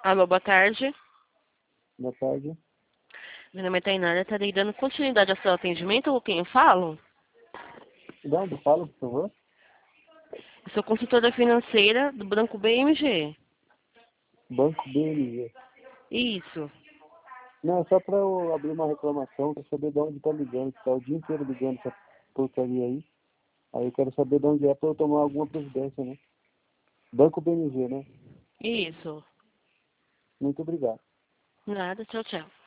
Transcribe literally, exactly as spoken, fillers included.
Alô, boa tarde. Boa tarde. Meu nome é Tainara, estarei dando continuidade ao seu atendimento, com quem eu falo? De onde fala, por favor? Eu sou consultora financeira do Banco B M G. Banco B M G. Isso. Não, é só para eu abrir uma reclamação, para saber de onde tá ligando, que tá o dia inteiro ligando essa porcaria aí. Aí eu quero saber de onde é para eu tomar alguma providência, né? Banco B M G, né? Isso. Muito obrigado. Nada, tchau, tchau.